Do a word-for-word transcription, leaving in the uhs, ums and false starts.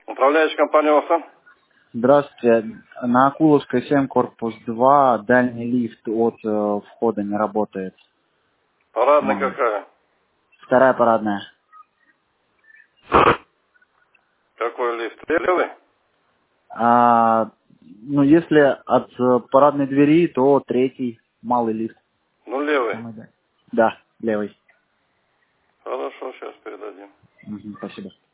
Управляющая компания ОСА? Здравствуйте. На Акуловской семь, корпус два, дальний лифт от э, входа не работает. Парадная Ага. какая? Вторая парадная. Какой лифт? Левый? А, ну, если от э, парадной двери, то третий, малый лифт. Ну, левый. Самый, да. Да, левый. Хорошо, сейчас передадим. Мгм, спасибо.